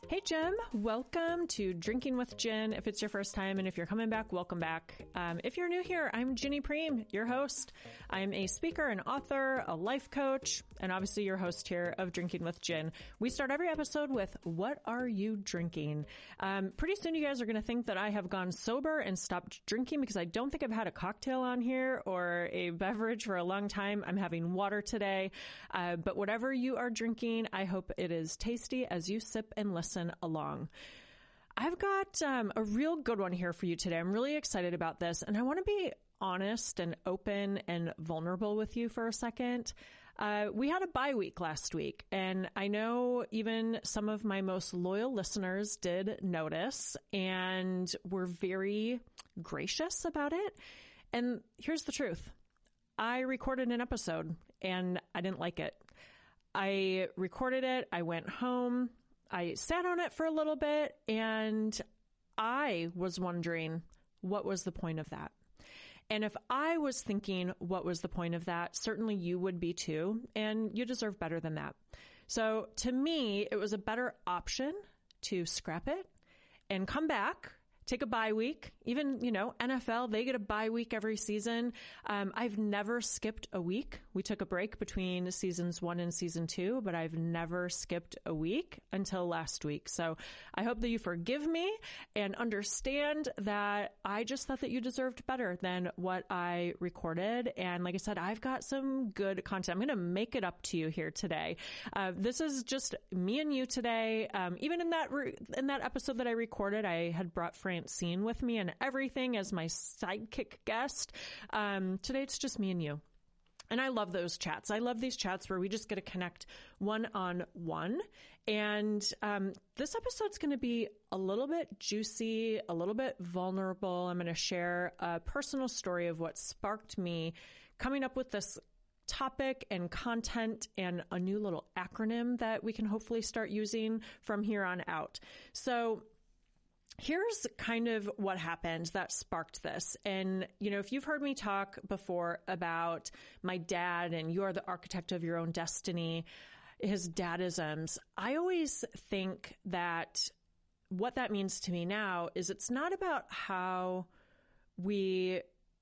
Hey, Jim. Welcome to Drinking with Gin. If it's your first time, and if you're coming back, welcome back. If you're new here, I'm Ginny Preem, your host. I'm a speaker, an author, a life coach, and obviously your host here of Drinking with Gin. We start every episode with, what are you drinking? Pretty soon you guys are going to think that I have gone sober and stopped drinking because I don't think I've had a cocktail on here or a beverage for a long time. I'm having water today. But whatever you are drinking, I hope it is tasty as you sip and listen along. I've got a real good one here for you today. I'm really excited about this, and I want to be honest and open and vulnerable with you for a second. We had a bye week last week, and I know even some of my most loyal listeners did notice and were very gracious about it. And here's the truth. I recorded an episode and I didn't like it. I recorded it. I went home. I sat on it for a little bit, and I was wondering, what was the point of that? And if I was thinking, what was the point of that? Certainly you would be too, and you deserve better than that. So to me, it was a better option to scrap it and come back, take a bye week. Even, NFL, they get a bye week every season. I've never skipped a week. We took a break between seasons 1 and season 2, but I've never skipped a week until last week. So I hope that you forgive me and understand that I just thought that you deserved better than what I recorded. And like I said, I've got some good content. I'm going to make it up to you here today. This is just me and you today. Even in that episode that I recorded, I had brought Francine with me and everything as my sidekick guest. Today it's just me and you. And I love those chats. I love these chats where we just get to connect one-on-one. And this episode's going to be a little bit juicy, a little bit vulnerable. I'm going to share a personal story of what sparked me coming up with this topic and content and a new little acronym that we can hopefully start using from here on out. So here's kind of what happened that sparked this. And, if you've heard me talk before about my dad and you're the architect of your own destiny, his dadisms, I always think that what that means to me now is it's not about how we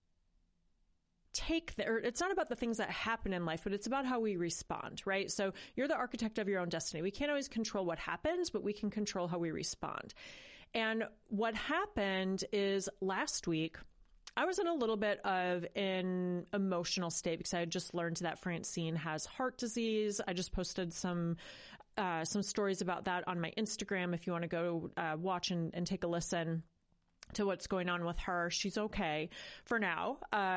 it's not about the things that happen in life, but it's about how we respond, right? So you're the architect of your own destiny. We can't always control what happens, but we can control how we respond. And what happened is last week, I was in a little bit of an emotional state because I had just learned that Francine has heart disease. I just posted some stories about that on my Instagram. If you want to go watch and take a listen to what's going on with her. She's okay for now.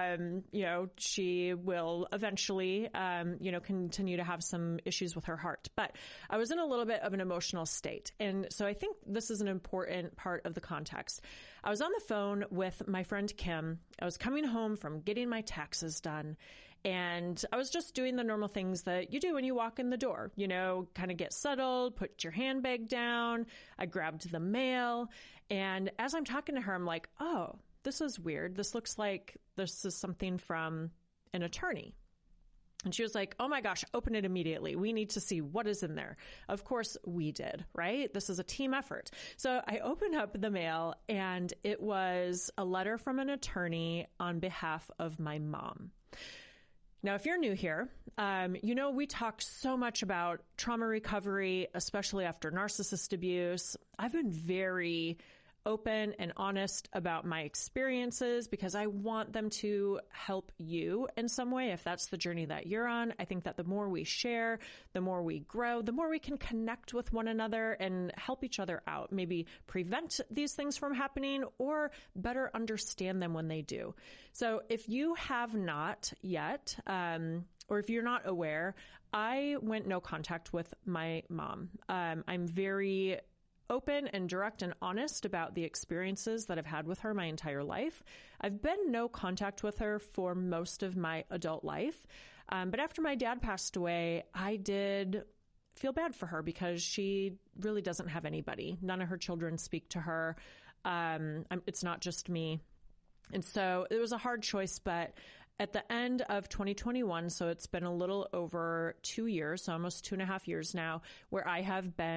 She will eventually, continue to have some issues with her heart. But I was in a little bit of an emotional state. And so I think this is an important part of the context. I was on the phone with my friend Kim. I was coming home from getting my taxes done. And I was just doing the normal things that you do when you walk in the door, kind of get settled, put your handbag down. I grabbed the mail. And as I'm talking to her, I'm like, oh, this is weird. This looks like this is something from an attorney. And she was like, oh my gosh, open it immediately. We need to see what is in there. Of course we did, right? This is a team effort. So I opened up the mail and it was a letter from an attorney on behalf of my mom. Now, if you're new here, we talk so much about trauma recovery, especially after narcissist abuse. I've been very open and honest about my experiences because I want them to help you in some way if that's the journey that you're on. I think that the more we share, the more we grow, the more we can connect with one another and help each other out, maybe prevent these things from happening or better understand them when they do. So if you have not yet, or if you're not aware, I went no contact with my mom. I'm very open and direct and honest about the experiences that I've had with her my entire life. I've been no contact with her for most of my adult life. But after my dad passed away, I did feel bad for her because she really doesn't have anybody. None of her children speak to her. It's not just me. And so it was a hard choice, but at the end of 2021, so it's been a little over 2 years, so almost 2.5 years now, where I have been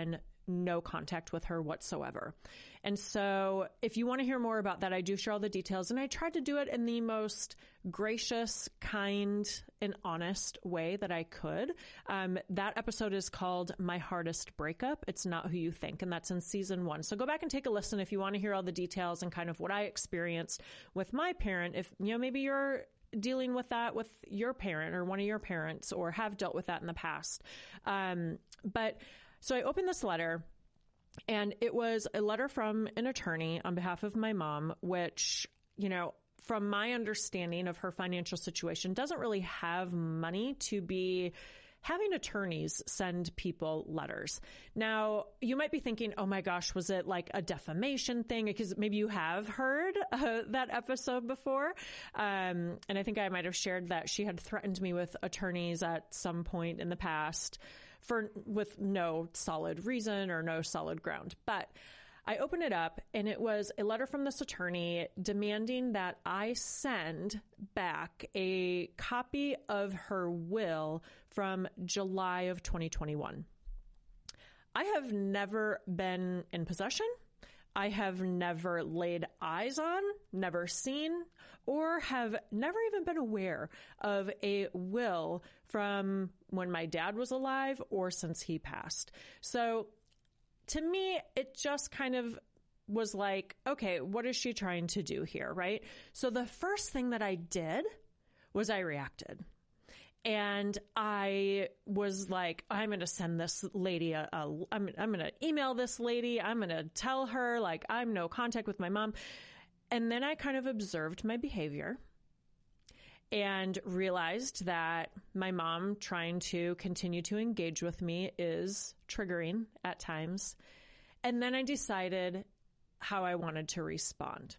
no contact with her whatsoever. And so if you want to hear more about that, I do share all the details, and I tried to do it in the most gracious, kind, and honest way that I could. That episode is called My Hardest Breakup. It's Not Who You Think, and that's in season 1. So go back and take a listen if you want to hear all the details and kind of what I experienced with my parent. If, maybe you're dealing with that with your parent or one of your parents, or have dealt with that in the past. So I opened this letter, and it was a letter from an attorney on behalf of my mom, which, from my understanding of her financial situation, doesn't really have money to be having attorneys send people letters. Now, you might be thinking, oh my gosh, was it like a defamation thing? Because maybe you have heard that episode before. And I think I might have shared that she had threatened me with attorneys at some point in the past with no solid reason or no solid ground. But I opened it up, and it was a letter from this attorney demanding that I send back a copy of her will from July of 2021. I have never been in possession. I have never laid eyes on, never seen, or have never even been aware of a will from when my dad was alive or since he passed. So to me, it just kind of was like, okay, what is she trying to do here, right? So the first thing that I did was I reacted. And I was like, I'm going to send this lady I'm going to email this lady. I'm going to tell her, like, I'm no contact with my mom. And then I kind of observed my behavior and realized that my mom trying to continue to engage with me is triggering at times. And then I decided how I wanted to respond.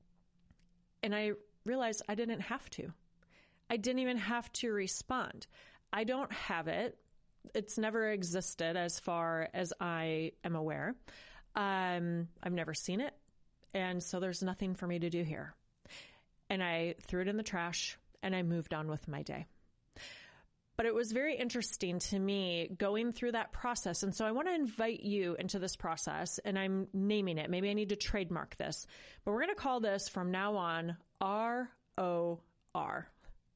And I realized I didn't have to. I didn't even have to respond. I don't have it. It's never existed as far as I am aware. I've never seen it. And so there's nothing for me to do here. And I threw it in the trash, and I moved on with my day. But it was very interesting to me going through that process. And so I want to invite you into this process, and I'm naming it. Maybe I need to trademark this, but we're going to call this from now on ROR.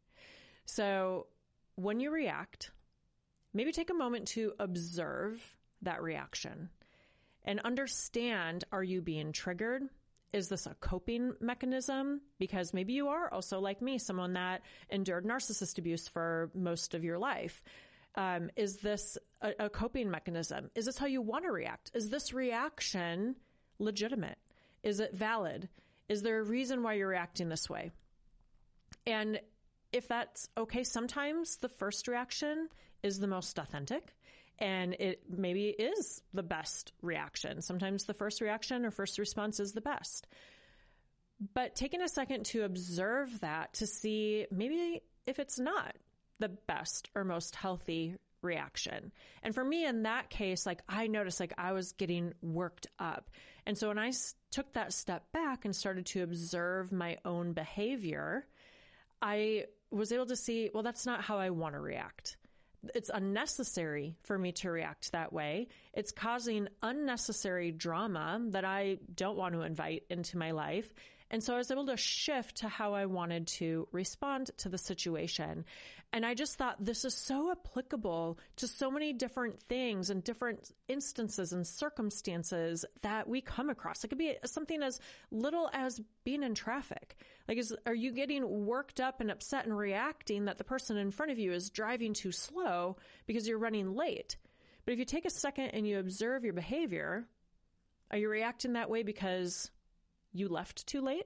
So when you react, maybe take a moment to observe that reaction and understand, are you being triggered? Is this a coping mechanism? Because maybe you are also like me, someone that endured narcissist abuse for most of your life. Is this a coping mechanism? Is this how you want to react? Is this reaction legitimate? Is it valid? Is there a reason why you're reacting this way? And if that's okay, sometimes the first reaction is the most authentic, and it maybe is the best reaction. Sometimes the first reaction or first response is the best. But taking a second to observe that, to see maybe if it's not the best or most healthy reaction. And for me in that case, like I noticed like I was getting worked up. And so when I took that step back and started to observe my own behavior, I was able to see, well, that's not how I want to react. It's unnecessary for me to react that way. It's causing unnecessary drama that I don't want to invite into my life. And so I was able to shift to how I wanted to respond to the situation. And I just thought this is so applicable to so many different things and different instances and circumstances that we come across. It could be something as little as being in traffic. Like, are you getting worked up and upset and reacting that the person in front of you is driving too slow because you're running late? But if you take a second and you observe your behavior, are you reacting that way because you left too late?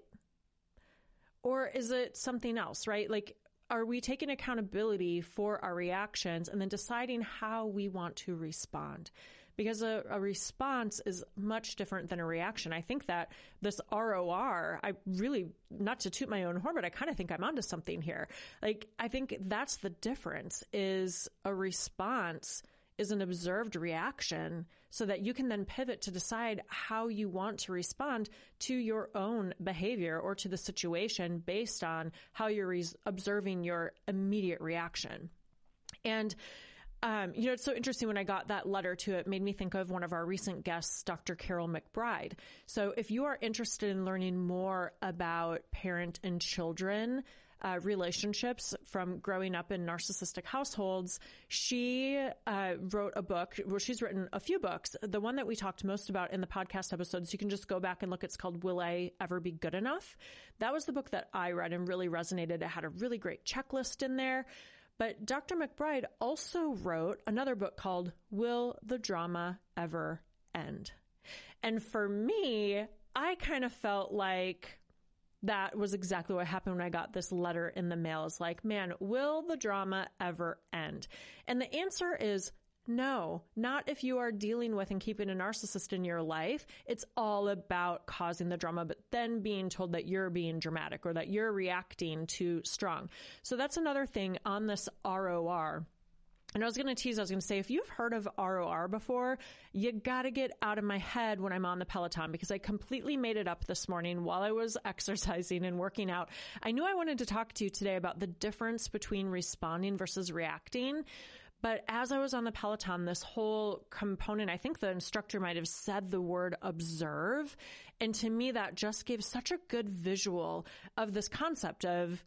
Or is it something else, right? Like, are we taking accountability for our reactions and then deciding how we want to respond? Because a response is much different than a reaction. I think that this ROR, I really, not to toot my own horn, but I kind of think I'm onto something here. Like, I think that's the difference, is a response is an observed reaction so that you can then pivot to decide how you want to respond to your own behavior or to the situation based on how you're observing your immediate reaction. And It's so interesting when I got that letter too, it made me think of one of our recent guests, Dr. Carol McBride. So if you are interested in learning more about parent and children relationships from growing up in narcissistic households, she wrote a book. Well, she's written a few books. The one that we talked most about in the podcast episodes, you can just go back and look. It's called Will I Ever Be Good Enough? That was the book that I read and really resonated. It had a really great checklist in there. But Dr. McBride also wrote another book called Will the Drama Ever End? And for me, I kind of felt like that was exactly what happened when I got this letter in the mail. It's like, man, will the drama ever end? And the answer is no, not if you are dealing with and keeping a narcissist in your life. It's all about causing the drama, but then being told that you're being dramatic or that you're reacting too strong. So that's another thing on this ROR. And I was going to say, if you've heard of ROR before, you got to get out of my head when I'm on the Peloton, because I completely made it up this morning while I was exercising and working out. I knew I wanted to talk to you today about the difference between responding versus reacting. But as I was on the Peloton, this whole component, I think the instructor might have said the word observe. And to me, that just gave such a good visual of this concept of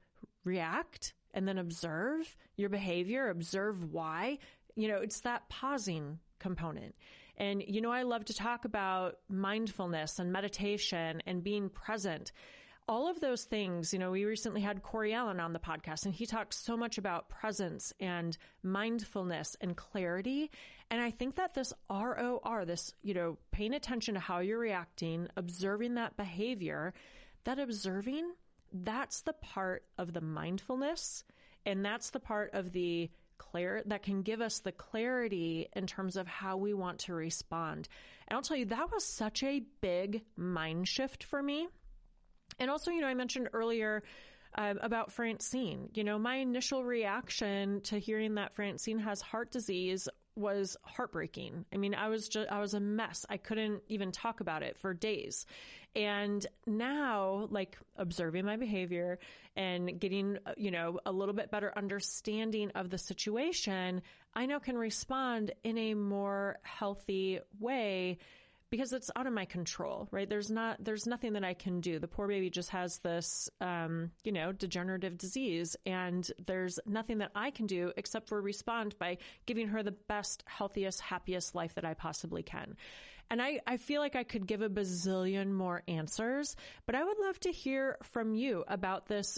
react and then observe your behavior, observe why. It's that pausing component. And, I love to talk about mindfulness and meditation and being present. All of those things, we recently had Corey Allen on the podcast, and he talks so much about presence and mindfulness and clarity. And I think that this ROR, this, paying attention to how you're reacting, observing that behavior, that observing, that's the part of the mindfulness. And that's the part of the that can give us the clarity in terms of how we want to respond. And I'll tell you, that was such a big mind shift for me. And also, I mentioned earlier about Francine. My initial reaction to hearing that Francine has heart disease was heartbreaking. I mean, I was a mess. I couldn't even talk about it for days. And now, like, observing my behavior and getting, a little bit better understanding of the situation, I now can respond in a more healthy way, because it's out of my control, right? There's nothing that I can do. The poor baby just has this, degenerative disease, and there's nothing that I can do except for respond by giving her the best, healthiest, happiest life that I possibly can. And I feel like I could give a bazillion more answers, but I would love to hear from you about this,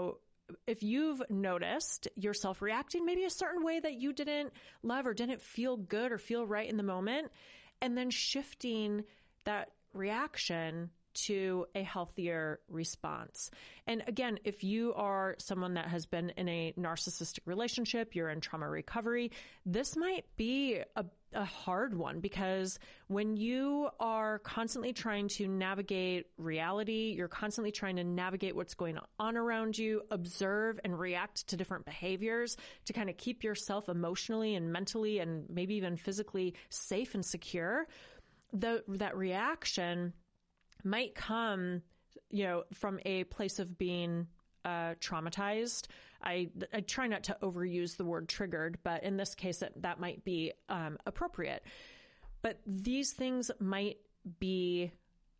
if you've noticed yourself reacting maybe a certain way that you didn't love or didn't feel good or feel right in the moment, and then shifting that reaction to a healthier response. And again, if you are someone that has been in a narcissistic relationship, you're in trauma recovery, this might be a hard one, because when you are constantly trying to navigate reality, you're constantly trying to navigate what's going on around you, observe and react to different behaviors to kind of keep yourself emotionally and mentally and maybe even physically safe and secure, that reaction might come, from a place of being traumatized. I try not to overuse the word triggered, but in this case, that might be appropriate. But these things might be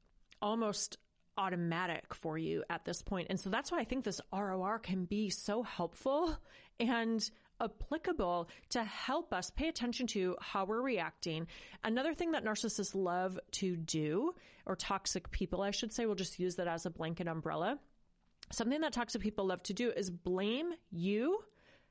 almost automatic for you at this point. And so that's why I think this ROR can be so helpful and applicable to help us pay attention to how we're reacting. Another thing that narcissists love to do, or toxic people, I should say, we'll just use that as a blanket umbrella. Something that toxic people love to do is blame you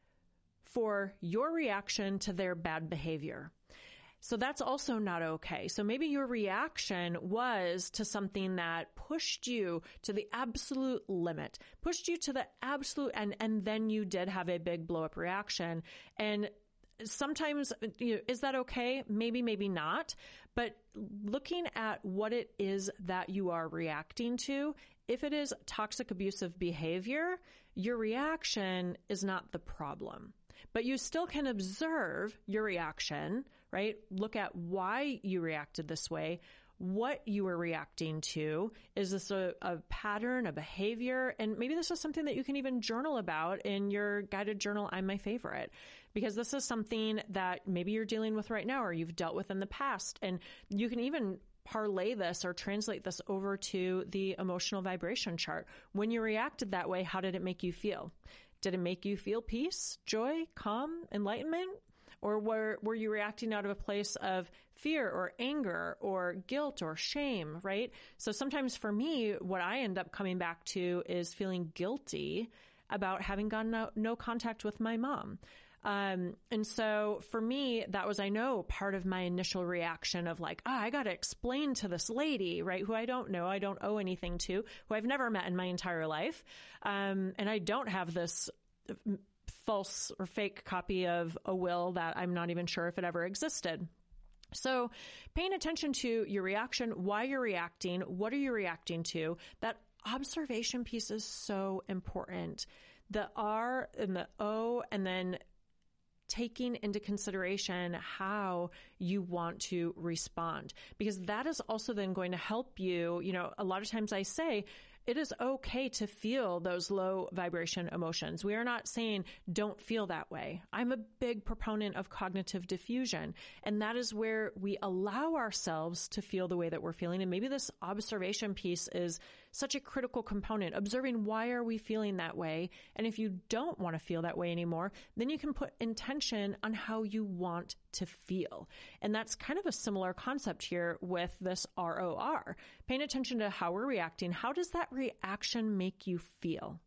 for your reaction to their bad behavior. So that's also not okay. So maybe your reaction was to something that pushed you to the absolute limit, pushed you to the absolute, and then you did have a big blow up reaction. And sometimes, is that okay? Maybe, maybe not. But looking at what it is that you are reacting to, if it is toxic abusive behavior, your reaction is not the problem. But you still can observe your reaction, right? Look at why you reacted this way, what you were reacting to. Is this a pattern, a behavior? And maybe this is something that you can even journal about in your guided journal, I'm My Favorite. because this is something that maybe you're dealing with right now or you've dealt with in the past. And you can even parlay this or translate this over to the emotional vibration chart. When you reacted that way, how did it make you feel? Did it make you feel peace, joy, calm, enlightenment? Or were you reacting out of a place of fear or anger or guilt or shame, right? So sometimes for me, what I end up coming back to is feeling guilty about having gotten no contact with my mom. And so for me, that was, I know, part of my initial reaction of like, I got to explain to this lady, right, who I don't know, I don't owe anything to, who I've never met in my entire life. And I don't have this false or fake copy of a will that I'm not even sure if it ever existed. So paying attention to your reaction, why you're reacting, what are you reacting to? That observation piece is so important. The R and the O, and then taking into consideration how you want to respond, because that is also then going to help you. You know, a lot of times I say, it is okay to feel those low vibration emotions. We are not saying don't feel that way. I'm a big proponent of cognitive diffusion, and that is where we allow ourselves to feel the way that we're feeling. And maybe this observation piece is such a critical component, observing why are we feeling that way. And if you don't want to feel that way anymore, then you can put intention on how you want to feel. And that's kind of a similar concept here with this ROR. Paying attention to how we're reacting. How does that reaction make you feel?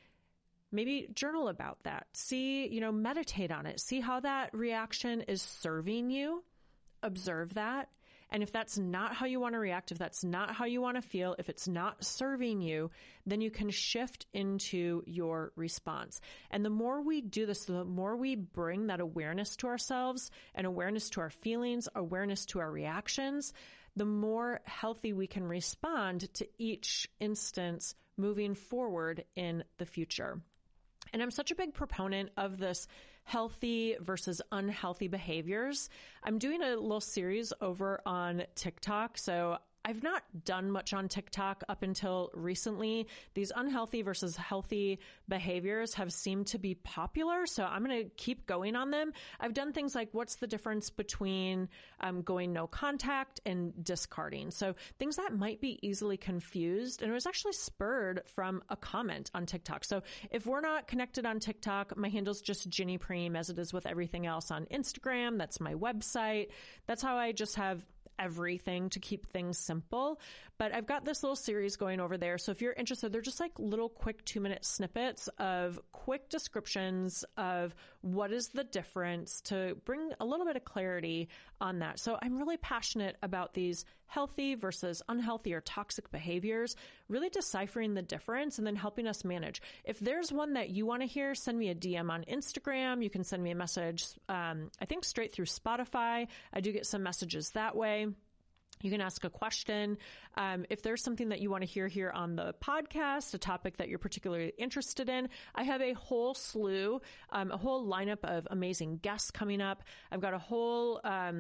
Maybe journal about that. See, meditate on it. See how that reaction is serving you. Observe that. And if that's not how you want to react, if that's not how you want to feel, if it's not serving you, then you can shift into your response. And the more we do this, the more we bring that awareness to ourselves and awareness to our feelings, awareness to our reactions, the more healthy we can respond to each instance moving forward in the future. And I'm such a big proponent of this healthy versus unhealthy behaviors. I'm doing a little series over on TikTok. So I've not done much on TikTok up until recently. These unhealthy versus healthy behaviors have seemed to be popular, so I'm going to keep going on them. I've done things like, what's the difference between going no contact and discarding? So things that might be easily confused, and it was actually spurred from a comment on TikTok. So if we're not connected on TikTok, my handle's just Ginny Preem, as it is with everything else on Instagram. That's my website. That's how I just have everything to keep things simple. But I've got this little series going over there. So if you're interested, they're just like little quick 2-minute snippets of quick descriptions of what is the difference to bring a little bit of clarity on that. So I'm really passionate about these healthy versus unhealthy or toxic behaviors, really deciphering the difference and then helping us manage. If there's one that you want to hear, send me a DM on Instagram. You can send me a message, I think straight through Spotify. I do get some messages that way. You can ask a question. If there's something that you want to hear here on the podcast, a topic that you're particularly interested in, I have a whole slew, a whole lineup of amazing guests coming up. I've got a whole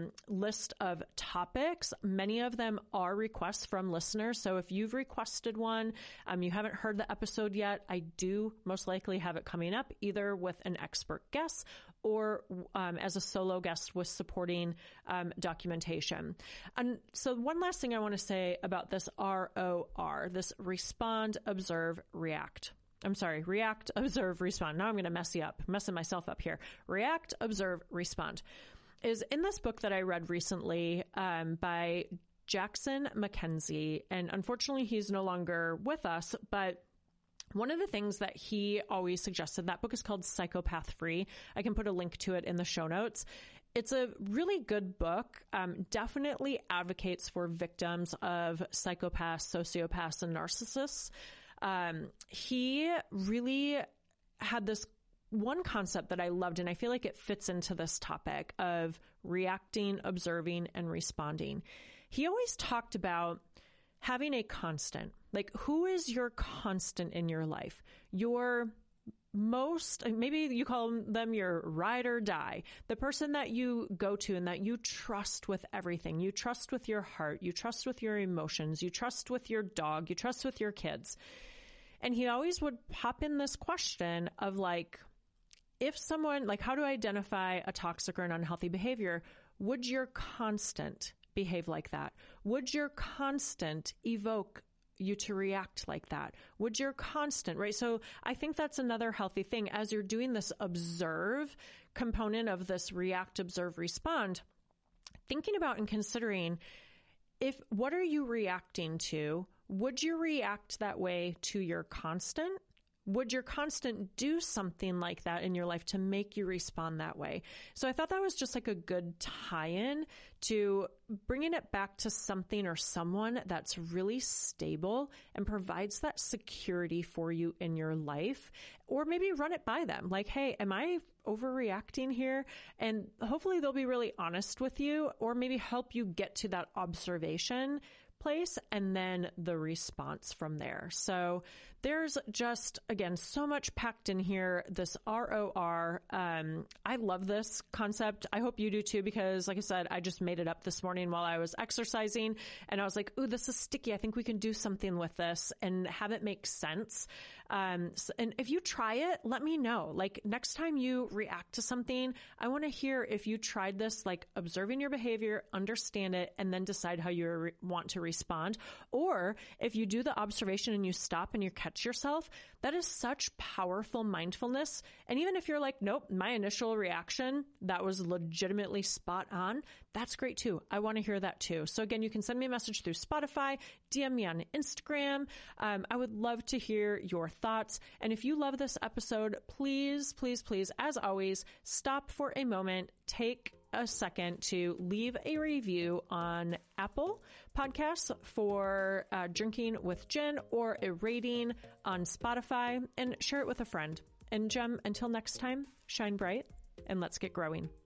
list of topics. Many of them are requests from listeners. So if you've requested one, you haven't heard the episode yet, I do most likely have it coming up either with an expert guest or as a solo guest with supporting documentation. And so one last thing I want to say about this ROR, this respond, observe, react. I'm sorry, react, observe, respond. Now I'm going to messing myself up here. React, observe, respond is in this book that I read recently by Jackson Mackenzie. And unfortunately, he's no longer with us, but one of the things that he always suggested, that book is called Psychopath Free. I can put a link to it in the show notes. It's a really good book, definitely advocates for victims of psychopaths, sociopaths, and narcissists. He really had this one concept that I loved, and I feel like it fits into this topic of reacting, observing, and responding. He always talked about having a constant. Like, who is your constant in your life? Your most, maybe you call them your ride or die, the person that you go to and that you trust with everything. You trust with your heart. You trust with your emotions. You trust with your dog. You trust with your kids. And he always would pop in this question of like, if someone, like, how to identify a toxic or an unhealthy behavior? Would your constant behave like that? Would your constant evoke you to react like that? Would your constant, right? So I think that's another healthy thing as you're doing this observe component of this react, observe, respond, thinking about and considering what are you reacting to? Would you react that way to your constant? Would your constant do something like that in your life to make you respond that way? So I thought that was just like a good tie-in to bringing it back to something or someone that's really stable and provides that security for you in your life, or maybe run it by them. Like, hey, am I overreacting here? And hopefully they'll be really honest with you, or maybe help you get to that observation place and then the response from there. So there's just, again, so much packed in here. This ROR. I love this concept. I hope you do too, because like I said, I just made it up this morning while I was exercising and I was like, ooh, this is sticky. I think we can do something with this and have it make sense. And if you try it, let me know. Like next time you react to something, I want to hear if you tried this, like observing your behavior, understand it, and then decide how you want to respond. Or if you do the observation and you stop and you catch yourself, that is such powerful mindfulness. And even if you're like, nope, my initial reaction, that was legitimately spot on, that's great too. I want to hear that too. So again, you can send me a message through Spotify, DM me on Instagram. I would love to hear your thoughts. And if you love this episode, please, please, please, as always, stop for a moment, take a second to leave a review on Apple Podcasts for Drinking with Jen, or a rating on Spotify, and share it with a friend. And Jem, until next time, shine bright and let's get growing.